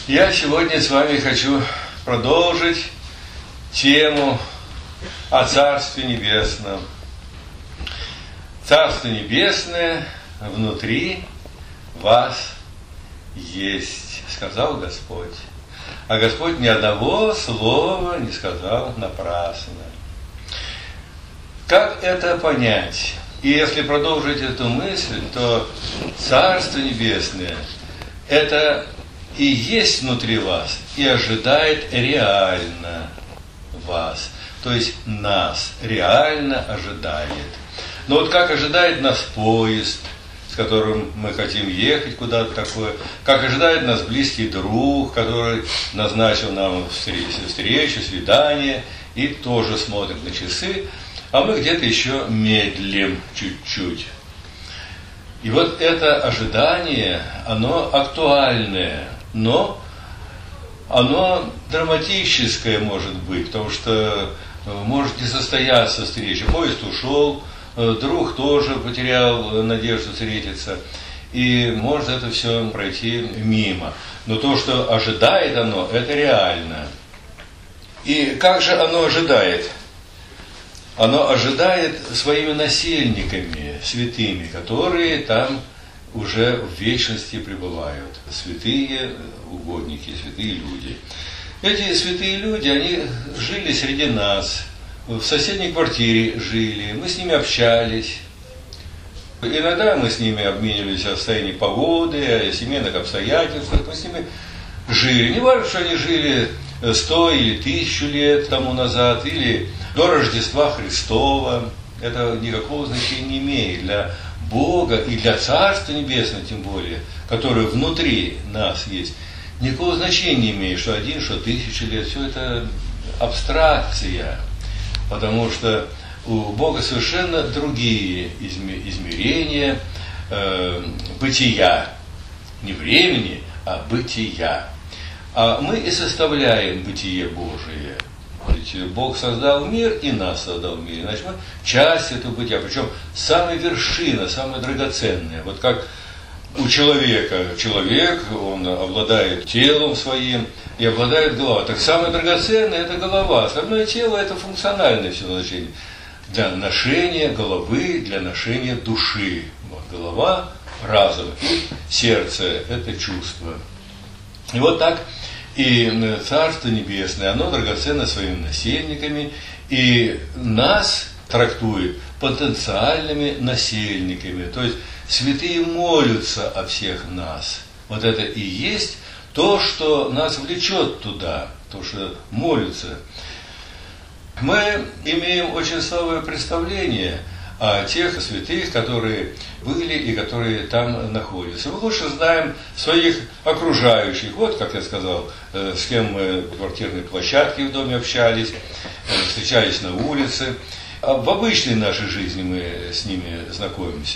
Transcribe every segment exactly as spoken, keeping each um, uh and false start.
Я сегодня с вами хочу продолжить тему о Царстве Небесном. Царство Небесное внутри вас есть, сказал Господь. А Господь ни одного слова не сказал напрасно. Как это понять? И если продолжить эту мысль, то Царство Небесное – это и есть внутри вас, и ожидает реально вас. То есть нас реально ожидает. Но вот как ожидает нас поезд, с которым мы хотим ехать куда-то такое, как ожидает нас близкий друг, который назначил нам встречу, свидание, и тоже смотрит на часы, а мы где-то еще медлим чуть-чуть. И вот это ожидание, оно актуальное, но оно драматическое может быть, потому что может не состояться встреча. Поезд ушел, друг тоже потерял надежду встретиться, и может это все пройти мимо. Но то, что ожидает оно, это реально. И как же оно ожидает? Оно ожидает своими насельниками, святыми, которые там уже в вечности пребывают. Святые угодники, святые люди. Эти святые люди, они жили среди нас, в соседней квартире жили, мы с ними общались. Иногда мы с ними обменивались о состоянии погоды, о семейных обстоятельствах, мы с ними жили. Не важно, что они жили сто или тысячу лет тому назад, или до Рождества Христова, это никакого значения не имеет для Бога и для Царства Небесного, тем более, которое внутри нас есть. Никакого значения не имеет, что один, что тысячу лет, все это абстракция, потому что у Бога совершенно другие измерения э, бытия, не времени, а бытия. А мы и составляем бытие Божие. Ведь Бог создал мир и нас создал в мире. Значит, мы часть этого бытия. Причем самая вершина, самая драгоценная. Вот как у человека. Человек, он обладает телом своим и обладает головой. Так самое драгоценное – это голова. Остальное тело – это функциональное все значение. Для ношения головы, для ношения души. Вот, голова – разум. И сердце – это чувство. И вот так и Царство Небесное, оно драгоценно своими насельниками, и нас трактует потенциальными насельниками. То есть святые молятся о всех нас. Вот это и есть то, что нас влечет туда, то, что молятся. Мы имеем очень слабое представление о тех святых, которые были и которые там находятся. Мы лучше знаем своих окружающих. Вот, как я сказал, с кем мы в квартирной площадке в доме общались, встречались на улице. А в обычной нашей жизни мы с ними знакомимся.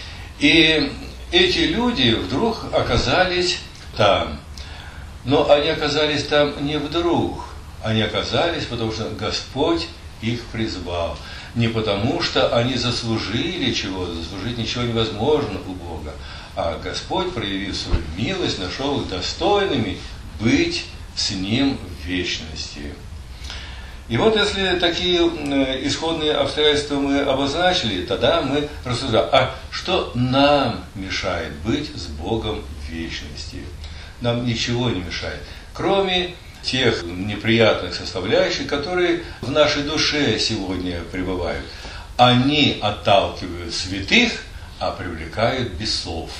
И эти люди вдруг оказались там. Но они оказались там не вдруг. Они оказались, потому что Господь их призвал. Не потому, что они заслужили чего-то, заслужить ничего невозможно у Бога, а Господь, проявив свою милость, нашел их достойными быть с Ним в вечности. И вот если такие исходные обстоятельства мы обозначили, тогда мы рассуждаем, а что нам мешает быть с Богом в вечности? Нам ничего не мешает, кроме тех неприятных составляющих, которые в нашей душе сегодня пребывают. Они отталкивают святых, а привлекают бесов.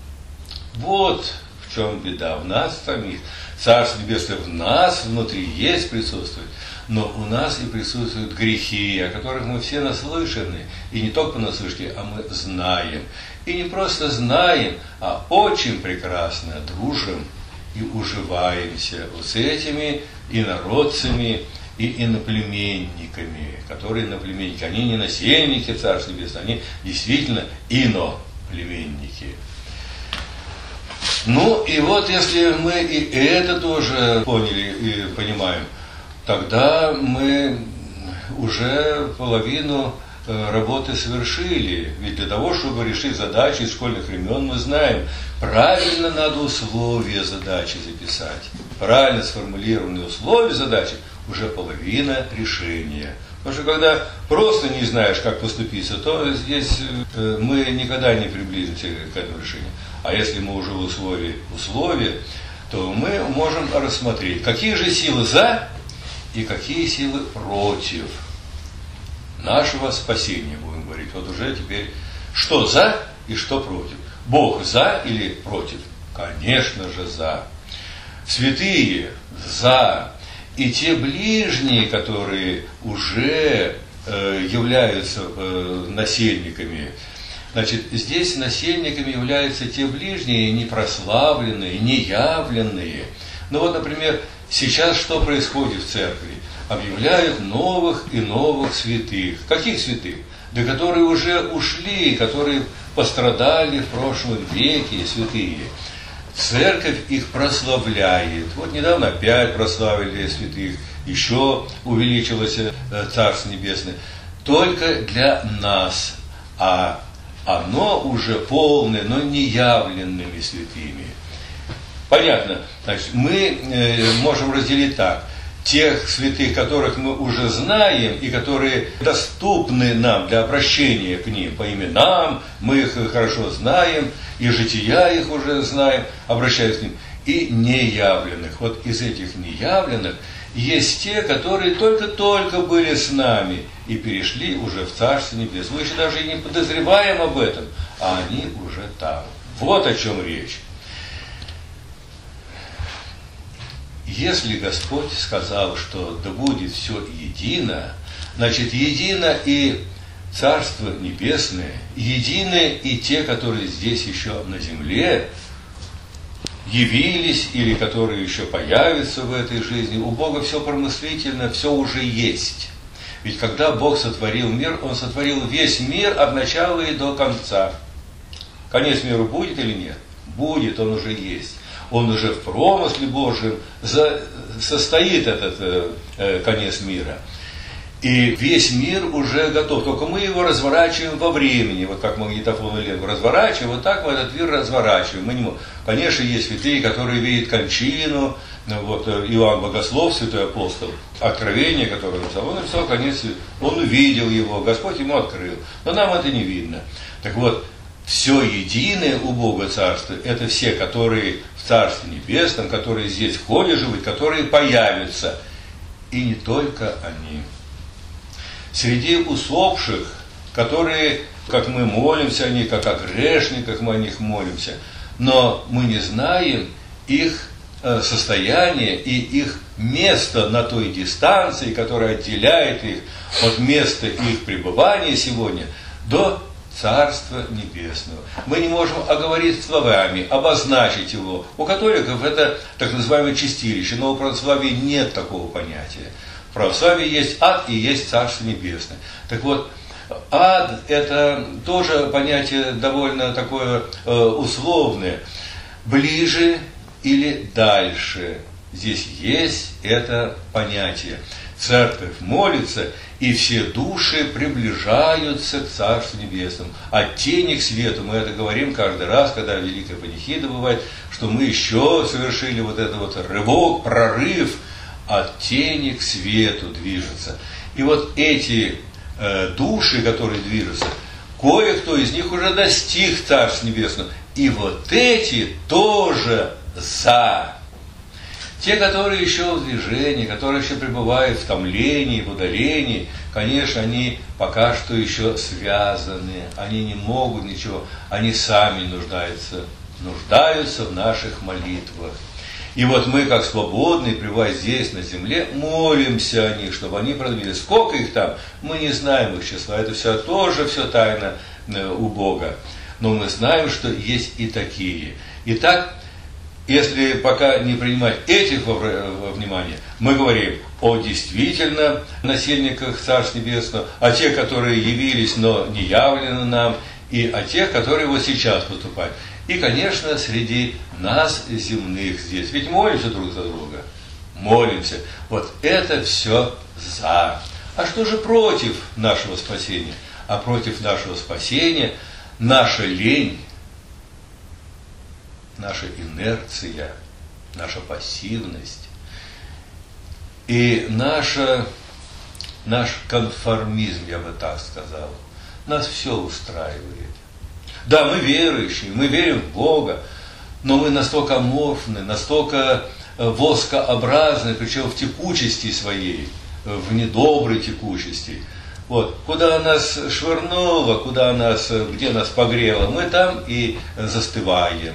Вот в чем беда в нас самих. Царство Небесное в нас внутри есть, присутствует, но у нас и присутствуют грехи, о которых мы все наслышаны. И не только наслышаны, а мы знаем. И не просто знаем, а очень прекрасно дружим и уживаемся вот с этими инородцами и иноплеменниками, которые иноплеменники. Они не насельники Царства Небесного, они действительно иноплеменники. Ну и вот если мы и это тоже поняли и понимаем, тогда мы уже половину работы совершили. Ведь для того, чтобы решить задачи из школьных времен, мы знаем, правильно надо условия задачи записать. Правильно сформулированные условия задачи уже половина решения. Потому что когда просто не знаешь, как поступиться, то здесь мы никогда не приблизимся к этому решению. А если мы уже усвоили условия, то мы можем рассмотреть, какие же силы за и какие силы против нашего спасения, будем говорить. Вот уже теперь, что за и что против. Бог за или против? Конечно же за. Святые за. И те ближние, которые уже э, являются э, насельниками, значит, здесь насельниками являются те ближние, непрославленные, неявленные. Ну вот, например, сейчас что происходит в церкви? Объявляют новых и новых святых. Каких святых? Да которые уже ушли, которые пострадали в прошлом веке, святые. Церковь их прославляет. Вот недавно опять прославили святых, еще увеличилось Царство Небесное. Только для нас, а оно уже полное, но не явленными святыми. Понятно. Значит, мы можем разделить так. Тех святых, которых мы уже знаем и которые доступны нам для обращения к ним по именам, мы их хорошо знаем, и жития их уже знаем, обращаясь к ним, и неявленных. Вот из этих неявленных есть те, которые только-только были с нами и перешли уже в Царство Небесное. Мы еще даже и не подозреваем об этом, а они уже там. Вот о чем речь. Если Господь сказал, что да будет все едино, значит, едино и Царство Небесное, едины и те, которые здесь еще на земле явились или которые еще появятся в этой жизни. У Бога все промыслительно, все уже есть. Ведь когда Бог сотворил мир, Он сотворил весь мир от начала и до конца. Конец миру будет или нет? Будет, он уже есть. Он уже в промысле Божьем за, состоит этот э, конец мира. И весь мир уже готов. Только мы его разворачиваем во времени. Вот как магнитофонную ленту разворачиваем, вот так мы этот мир разворачиваем. Мы не можем. Конечно, есть святые, которые видят кончину. Вот Иоанн Богослов, святой апостол, Откровение, которое он написал, он написал конец, он увидел его, Господь ему открыл. Но нам это не видно. Так вот, все единое у Бога Царство, это все, которые в Царстве Небесном, которые здесь в ходе живут, которые появятся. И не только они. Среди усопших, которые, как мы молимся о них, как о грешниках мы о них молимся, но мы не знаем их состояние и их место на той дистанции, которая отделяет их от места их пребывания сегодня до Царства Небесного. Мы не можем оговорить словами, обозначить его. У католиков это так называемое чистилище, но у православия нет такого понятия. В православии есть ад и есть Царство Небесное. Так вот, ад это тоже понятие довольно такое э, условное. Ближе или дальше. Здесь есть это понятие. Церковь молится, и все души приближаются к Царству Небесному. От тени к свету. Мы это говорим каждый раз, когда Великая Панихида бывает, что мы еще совершили вот этот вот рывок, прорыв, от тени к свету движется. И вот эти э, души, которые движутся, кое-кто из них уже достиг Царства Небесного. И вот эти тоже за. Те, которые еще в движении, которые еще пребывают в томлении, в удалении, конечно, они пока что еще связаны, они не могут ничего, они сами нуждаются, нуждаются в наших молитвах. И вот мы, как свободные, пребывая здесь, на земле, молимся о них, чтобы они продвинулись. Сколько их там, мы не знаем их числа, это все тоже все тайна у Бога. Но мы знаем, что есть и такие. Итак, если пока не принимать этих во внимание, мы говорим о действительно насельниках Царства Небесного, о тех, которые явились, но не явлены нам, и о тех, которые вот сейчас поступают. И, конечно, среди нас земных здесь. Ведь молимся друг за друга. Молимся. Вот это все за. А что же против нашего спасения? а против нашего спасения наша лень, наша инерция, наша пассивность и наша, наш конформизм, я бы так сказал. Нас все устраивает. Да, мы верующие, мы верим в Бога, но мы настолько аморфны, настолько воскообразны, причем в текучести своей, в недоброй текучести. Вот. Куда нас швырнуло, куда нас, где нас погрело, мы там и застываем.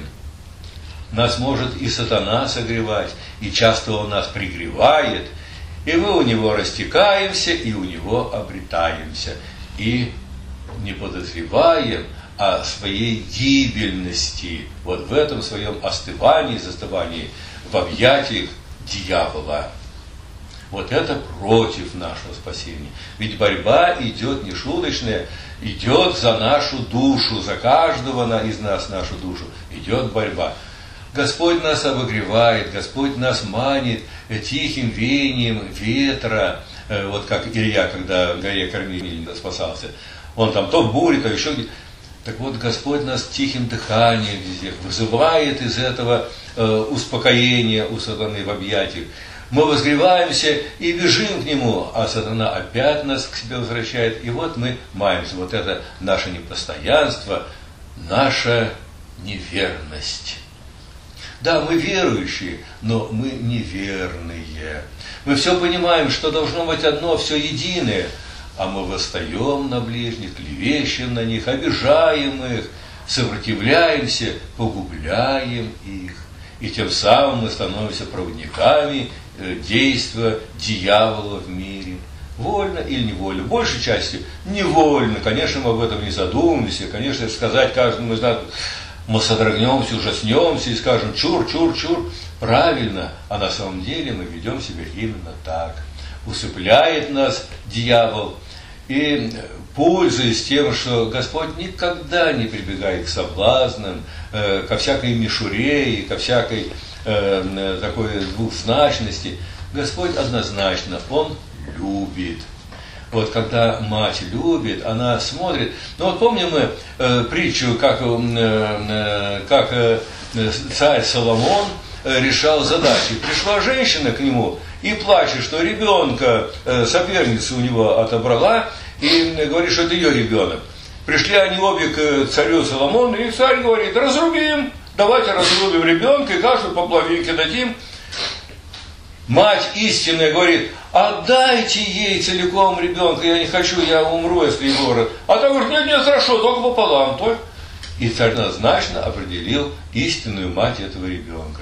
Нас может и сатана согревать, и часто он нас пригревает, и мы у него растекаемся, и у него обретаемся, и не подозреваем о своей гибельности, вот в этом своем остывании, застывании, в объятиях дьявола. Вот это против нашего спасения. Ведь борьба идет не шуточная, идет за нашу душу, за каждого из нас нашу душу идет борьба. Господь нас обогревает, Господь нас манит тихим веянием ветра, вот как Илья, когда в горе Кормиль спасался. Он там то в буре, то еще где-то. Так вот, Господь нас тихим дыханием везде вызывает из этого э, успокоения у сатаны в объятиях. Мы возгреваемся и бежим к нему, а сатана опять нас к себе возвращает. И вот мы маемся. Вот это наше непостоянство, наша неверность. Да, мы верующие, но мы неверные. Мы все понимаем, что должно быть одно, все единое. А мы восстаем на ближних, клевещем на них, обижаем их, сопротивляемся, погубляем их. И тем самым мы становимся проводниками действия дьявола в мире. Вольно или невольно? Большей частью невольно. Конечно, мы об этом не задумываемся. Конечно, сказать каждому из нас, мы содрогнемся, ужаснемся и скажем чур, чур, чур. Правильно, а на самом деле мы ведем себя именно так. Усыпляет нас дьявол. И пользуясь тем, что Господь никогда не прибегает к соблазнам, э, ко всякой мишуре и ко всякой э, такой двухзначности, Господь однозначно, Он любит. Вот когда мать любит, она смотрит. Ну вот помним мы э, притчу, как, э, э, как э, царь Соломон э, решал задачи. Пришла женщина к нему и плачет, что ребенка э, соперница у него отобрала, и говорит, что это ее ребенок. Пришли они обе к царю Соломону, и царь говорит, разрубим, давайте разрубим ребенка, и каждую по половинке дадим. Мать истинная говорит, отдайте ей целиком ребенка, я не хочу, я умру, если его... А та говорит, нет, нет, хорошо, только пополам. Только... И царь однозначно определил истинную мать этого ребенка.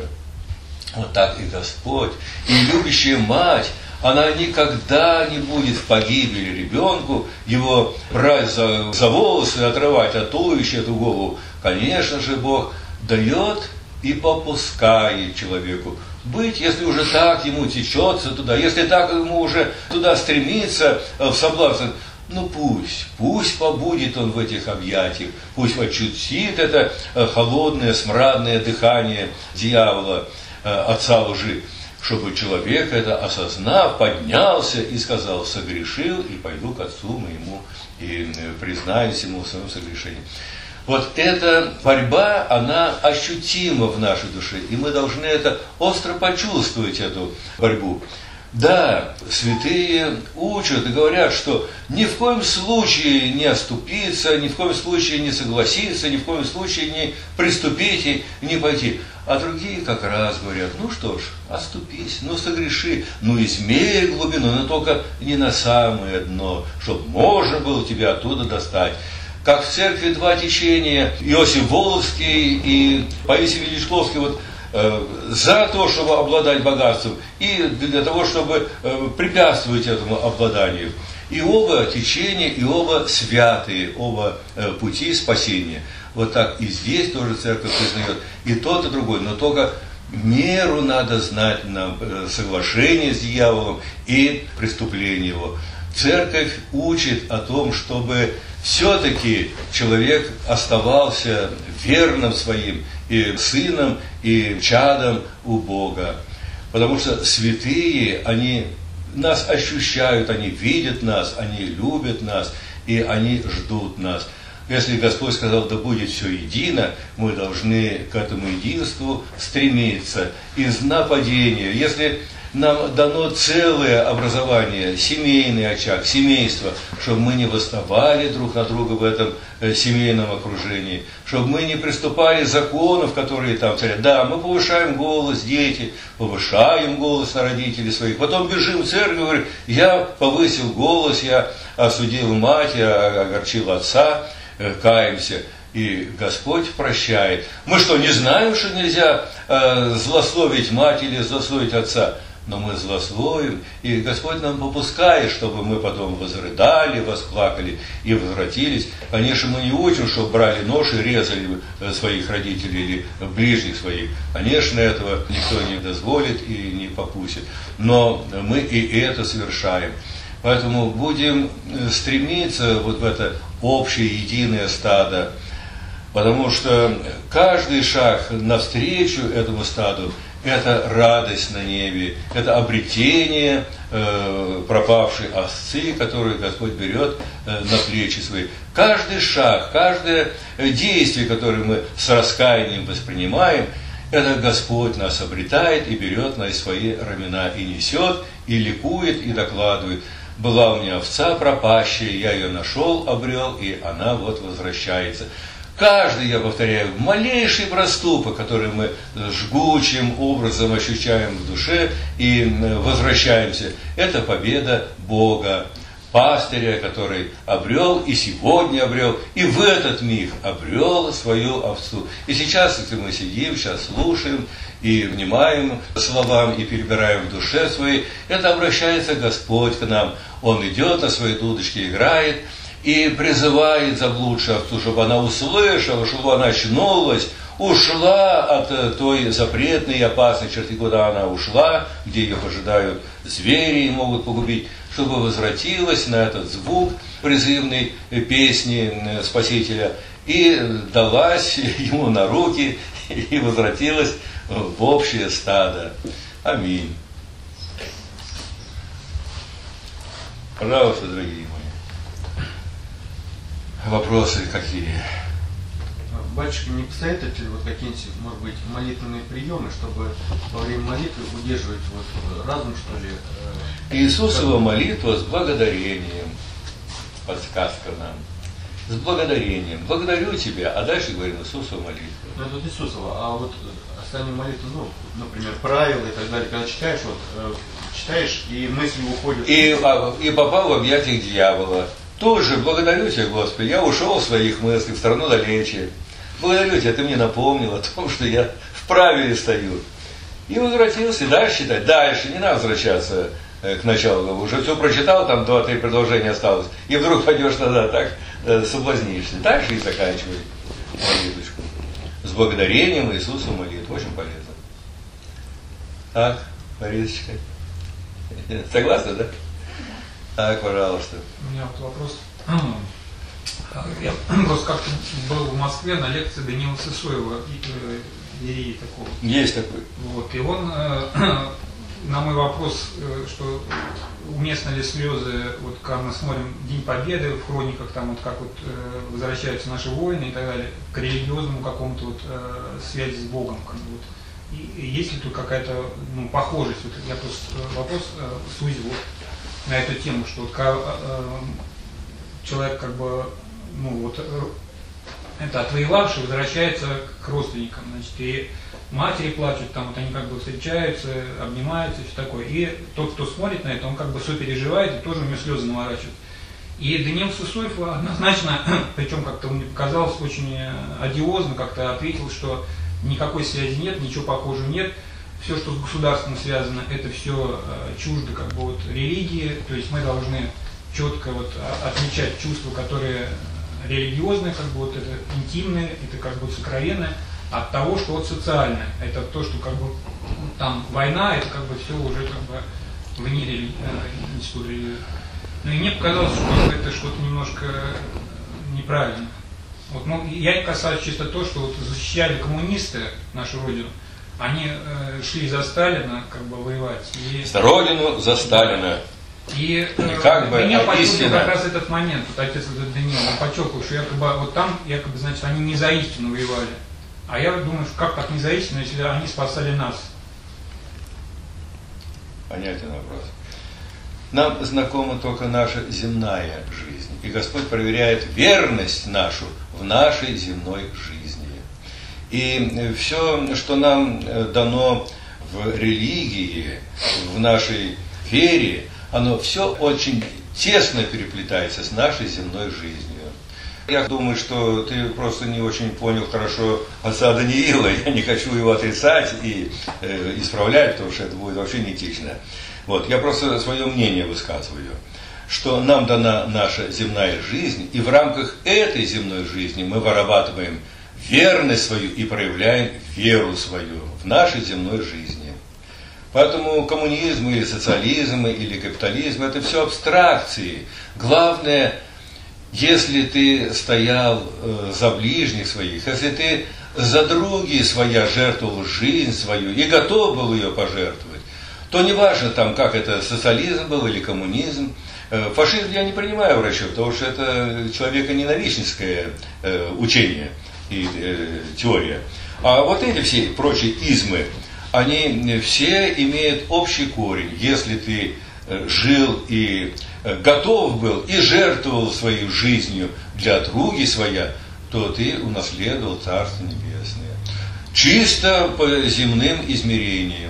Вот так и Господь. И любящая мать, она никогда не будет в погибели ребенку, его брать за, за волосы, отрывать от туловища эту голову. Конечно же, Бог дает и попускает человеку быть, если уже так ему течется туда, если так ему уже туда стремится в соблазн, ну пусть, пусть побудет он в этих объятиях, пусть ощутит это холодное, смрадное дыхание дьявола, отца лжи, чтобы человек это осознав, поднялся и сказал, согрешил и пойду к отцу моему и признаюсь ему в своем согрешении. Вот эта борьба, она ощутима в нашей душе, и мы должны это остро почувствовать, эту борьбу. Да, святые учат и говорят, что ни в коем случае не оступиться, ни в коем случае не согласиться, ни в коем случае не приступить и не пойти. А другие как раз говорят, ну что ж, оступись, ну согреши, ну измерь глубину, но только не на самое дно, чтобы можно было тебя оттуда достать. Как в церкви два течения, Иосиф Воловский и Паисий Величковский, вот, э, за то, чтобы обладать богатством, и для того, чтобы э, препятствовать этому обладанию. И оба течения, и оба святые, оба э, пути спасения. Вот так и здесь тоже церковь признает и тот, и другой, но только меру надо знать нам, э, соглашение с дьяволом и преступление его. Церковь учит о том, чтобы все-таки человек оставался верным своим и сыном, и чадом у Бога. Потому что святые, они нас ощущают, они видят нас, они любят нас. и они ждут нас. Если Господь сказал, да будет все едино, мы должны к этому единству стремиться. Из нападения, если нам дано целое образование, семейный очаг, семейство, чтобы мы не восставали друг на друга в этом семейном окружении, чтобы мы не приступали законов, которые там царят. Да, мы повышаем голос, дети, повышаем голос на родителей своих, потом бежим в церковь, говорим, я повысил голос, я осудил мать, я огорчил отца, каемся, и Господь прощает. Мы что, не знаем, что нельзя э, злословить мать или злословить отца? Но мы злословим, и Господь нам попускает, чтобы мы потом возрыдали, восплакали и возвратились. Конечно, мы не учим, чтобы брали нож и резали своих родителей или ближних своих. Конечно, этого никто не дозволит и не попустит. Но мы и это совершаем. Поэтому будем стремиться вот в это общее единое стадо, потому что каждый шаг навстречу этому стаду – это радость на небе, это обретение э, пропавшей овцы, которую Господь берет э, на плечи свои. Каждый шаг, каждое действие, которое мы с раскаянием воспринимаем, это Господь нас обретает и берет на свои рамена, и несет, и ликует, и докладывает. Была у меня овца пропащая, я ее нашел, обрел, и она вот возвращается. Каждый, я повторяю, малейший проступок, который мы жгучим образом ощущаем в душе и возвращаемся, это победа Бога, пастыря, который обрел и сегодня обрел, и в этот миг обрел свою овцу. И сейчас, если мы сидим, сейчас слушаем и внимаем словам и перебираем в душе своей, это обращается Господь к нам. Он идет на своей дудочке, играет и призывает заблудшую овцу, чтобы она услышала, чтобы она очнулась, ушла от той запретной и опасной черты, куда она ушла, где ее ожидают звери и могут погубить, чтобы возвратилась на этот звук призывной песни Спасителя и далась ему на руки и возвратилась в общее стадо. Аминь. Пожалуйста, дорогие мои. Вопросы какие? Батюшка, не посоветуете ли вот какие-нибудь, может быть, молитвенные приемы, чтобы во время молитвы удерживать вот разум, что ли? Э, Иисусова молитва с благодарением, подсказка нам. С благодарением. Благодарю тебя, а дальше говорим Иисусова молитва. Ну, это вот Иисусова, а вот остальные молитвы, ну, например, правила и так далее, когда читаешь, вот, э, читаешь, и мысли уходят. И, и попал в объятия дьявола. Тут же благодарю тебя, Господи, я ушел в своих мыслях в страну далече. Благодарю тебя, ты мне напомнил о том, что я в правиле стою. И возвратился, дальше читать. Дальше, не надо возвращаться к началу. Уже все прочитал, там два-три предложения осталось. И вдруг пойдешь тогда так, соблазнишься. Дальше и заканчивай молитвочку. С благодарением Иисусу молитву. Очень полезно. Так, Борисочка. Согласны, да? Так, пожалуйста. У меня вот вопрос. Я просто как-то был в Москве на лекции Даниила Сысоева, иерея такого. Есть такой. Вот, и он на мой вопрос, что уместно ли слезы, вот когда мы смотрим День Победы в хрониках, там вот как вот возвращаются наши воины и так далее, к религиозному какому-то вот связи с Богом. Как бы, вот. И есть ли тут какая-то ну, похожесть? Вот я просто вопрос сузил вот на эту тему, что вот когда, человек как бы ну вот это отвоевавший возвращается к родственникам, значит, и матери плачут, там вот они как бы встречаются, обнимаются и все такое. И тот, кто смотрит на это, он как бы сопереживает и тоже у него слезы наворачивают. И Даниил Сысоев однозначно, причем как-то мне показалось очень одиозно, как-то ответил, что никакой связи нет, ничего похожего нет. Все, что с государством связано, это все чуждо как бы вот религии, то есть мы должны четко вот отличать чувства, которые религиозные, как бы вот это интимные, это как бы сокровенное, от того, что вот социальное. Это то, что как бы там война, это как бы все уже как бы вне религии. Ну и мне показалось, что это что-то немножко неправильно. Вот, ну, я касаюсь чисто то, что вот защищали коммунисты нашу родину, они э, шли за Сталина, как бы воевать. И... За родину, за Сталина. И не как бы, меня а подчеркнул истина. как раз этот момент, вот отец вот Даниил, он подчеркнул, что якобы вот там, якобы, значит, они не за истину воевали. А я думаю, что как так не за истину, если они спасали нас? Понятен вопрос. Нам знакома только наша земная жизнь. И Господь проверяет верность нашу в нашей земной жизни. И все, что нам дано в религии, в нашей вере, оно все очень тесно переплетается с нашей земной жизнью. Я думаю, что ты просто не очень понял хорошо отца Даниила. Я не хочу его отрицать и э, исправлять, потому что это будет вообще неэтично. Вот, я просто свое мнение высказываю, что нам дана наша земная жизнь, и в рамках этой земной жизни мы вырабатываем верность свою и проявляем веру свою в нашей земной жизни. Поэтому коммунизм или социализм или капитализм – это все абстракции. Главное, если ты стоял э, за ближних своих, если ты за другие своя жертвовал жизнь свою и готов был ее пожертвовать, то не важно там, как это социализм был или коммунизм. Э, фашизм я не принимаю в расчет, потому что это человеконенавистническое э, учение и э, теория. А вот эти все прочие измы, они все имеют общий корень. Если ты жил и готов был и жертвовал своей жизнью для други своя, то ты унаследовал Царство Небесное. Чисто по земным измерениям.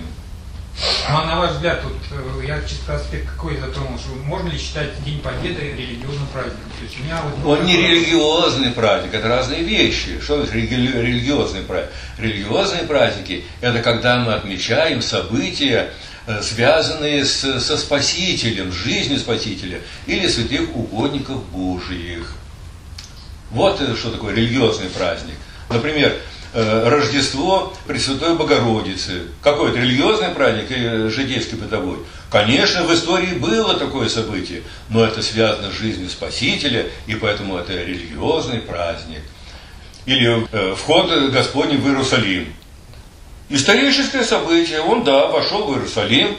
А на ваш взгляд, вот, я чисто аспект какой затронул, что можно ли считать День Победы религиозным праздником? То есть у меня вот... Он не религиозный праздник, это разные вещи. Что это религиозный праздник? Религиозные праздники – это когда мы отмечаем события, связанные с, со Спасителем, с жизнью Спасителя или святых угодников Божиих. Вот что такое религиозный праздник. Например, Рождество Пресвятой Богородицы. Какой это религиозный праздник и житейский бытовой? Конечно, в истории было такое событие, но это связано с жизнью Спасителя, и поэтому это религиозный праздник. Или э, вход Господний в Иерусалим. Историческое событие, он, да, вошел в Иерусалим,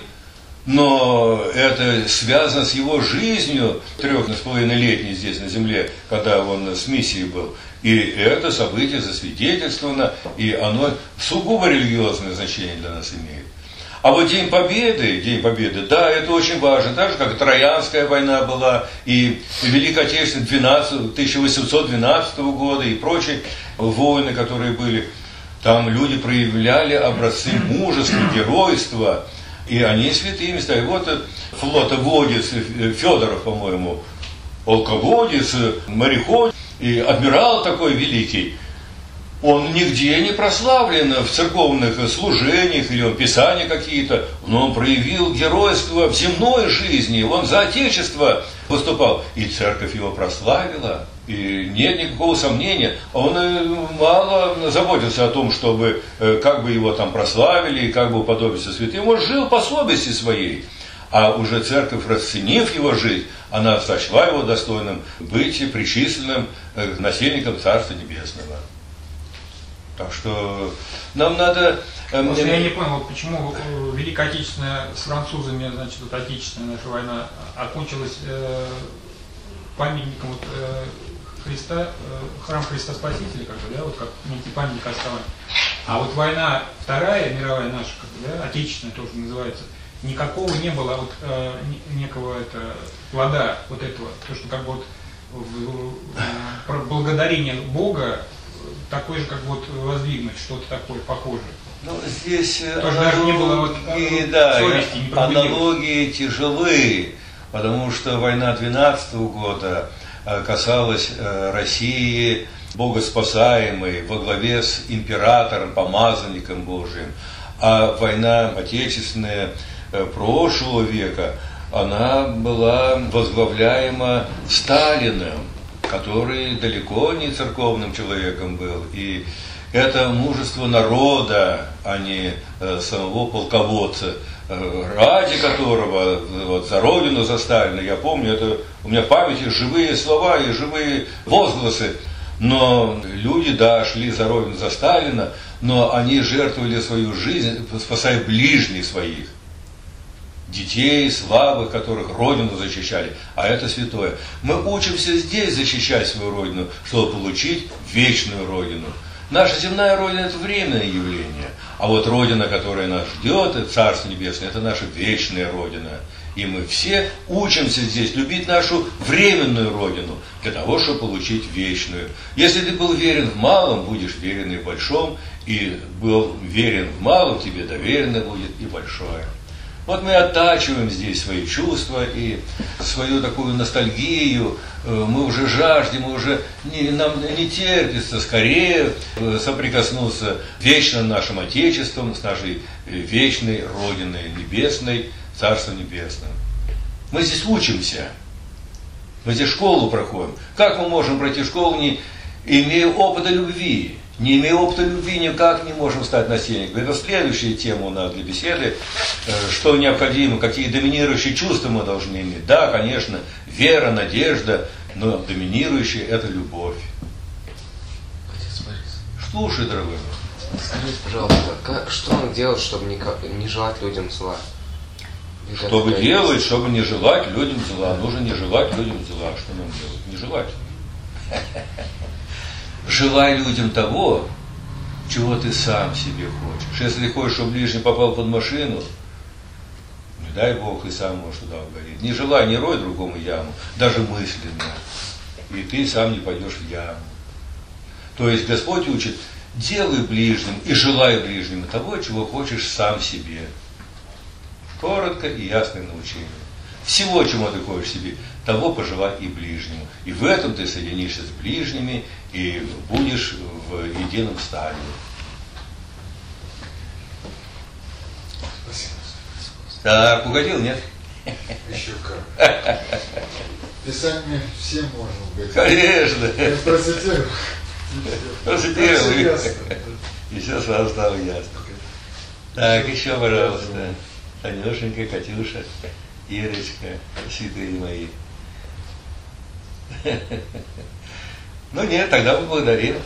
но это связано с его жизнью, трех с половиной летней здесь на земле, когда он с миссией был. И это событие засвидетельствовано, и оно сугубо религиозное значение для нас имеет. А вот День Победы, День Победы, да, это очень важно, так же, как Троянская война была, и Великая Отечественная тысяча восемьсот двенадцатого года, и прочие войны, которые были. Там люди проявляли образцы мужества, геройства, и они святыми стали. Вот флотоводец Федоров, по-моему, полководец, мореход, и адмирал такой великий, он нигде не прославлен в церковных служениях или он писания какие-то, но он проявил геройство в земной жизни, он за Отечество выступал, и церковь его прославила, и нет никакого сомнения, он мало заботился о том, чтобы как бы его там прославили, и как бы уподобиться святым, он жил по совести своей. А уже церковь, расценив его жизнь, она сочла его достойным быть причисленным к насельникам Царства Небесного. Так что нам надо... Просто я не понял, вот почему Великая Отечественная с французами, значит, вот Отечественная наша война окончилась э, памятником вот, э, Христа, э, храм Христа Спасителя, как бы, да, вот как некий памятник основания. А вот война Вторая мировая наша, как бы, да, Отечественная тоже называется, никакого не было вот э, некого это, плода вот этого, то что как бы вот в, в, благодарение Бога такой же как бы вот воздвигнуть что-то такое похожее. Ну, здесь тоже даже не было вот, и, да, совести, не аналогии тяжелые, потому что война двенадцатого года касалась России, богоспасаемой, во главе с императором, помазанником Божиим, а война отечественная прошлого века, она была возглавляема Сталиным, который далеко не церковным человеком был. И это мужество народа, а не самого полководца, ради которого вот, за Родину, за Сталина, я помню, это у меня в памяти живые слова и живые возгласы. Но люди, да, шли за Родину, за Сталина, но они жертвовали свою жизнь, спасая ближних своих. детей слабых, которых Родину защищали, а это святое. Мы учимся здесь защищать свою Родину, чтобы получить вечную Родину. Наша земная Родина – это временное явление, а вот Родина, которая нас ждет, это Царство Небесное, это наша вечная Родина. И мы все учимся здесь любить нашу временную Родину для того, чтобы получить вечную. Если ты был верен в малом, будешь верен и в большом, и был верен в малом, тебе доверено будет и большое. Вот мы оттачиваем здесь свои чувства и свою такую ностальгию, мы уже жаждем, мы уже не, нам не терпится скорее соприкоснуться вечно нашим Отечеством, с нашей вечной Родиной Небесной, Царством Небесным. Мы здесь учимся, мы здесь школу проходим. Как мы можем пройти школу, не имея опыта любви? Не имея опыта любви, никак не можем стать насельником. Это следующая тема у нас для беседы. Что необходимо, какие доминирующие чувства мы должны иметь. Да, конечно, вера, надежда, но доминирующая – это любовь. Отец Борис. Слушай, дорогой. Скажите, пожалуйста, как, что он делает, чтобы не, не желать людям зла? Ведь Что вы это делаете, чтобы не желать людям зла? Нужно не желать людям зла. Что нам делать? Не желать. Желай людям того, чего ты сам себе хочешь. Если ты хочешь, чтобы ближний попал под машину, не дай Бог, и сам можешь туда угодить. Не желай, не рой другому яму, даже мысленно. И ты сам не пойдешь в яму. То есть Господь учит, делай ближним и желай ближнему того, чего хочешь сам себе. Коротко и ясное научение. Всего, чему ты хочешь себе, того пожелать и ближнему. И в этом ты соединишься с ближними и будешь в едином стане. Спасибо. Так, угодил, нет? Еще как. Писать мне всем можно угодить. Конечно. Я процитирую. Процитировал. И все сразу стало ясно. Так, еще, пожалуйста. Танюшенька, Катюша, Ирочка, святые мои. Ну нет, тогда поблагодарим.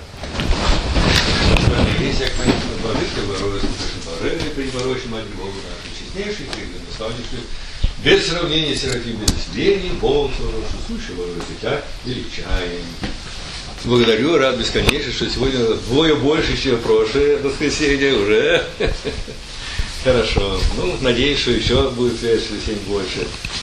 Есть як мои Божище, Богородице, Пресвятой, Преблагородице, Матерь Богу нашу, честнейший, преклоненный, без сравнения Серафим, без исцелений, Бог, сущий Божий Дитя, величаем. Благодарю, рад бесконечно, что сегодня вдвое больше, чем в прошлое воскресенье уже. Хорошо. Ну, надеюсь, что еще будет в следующий день больше.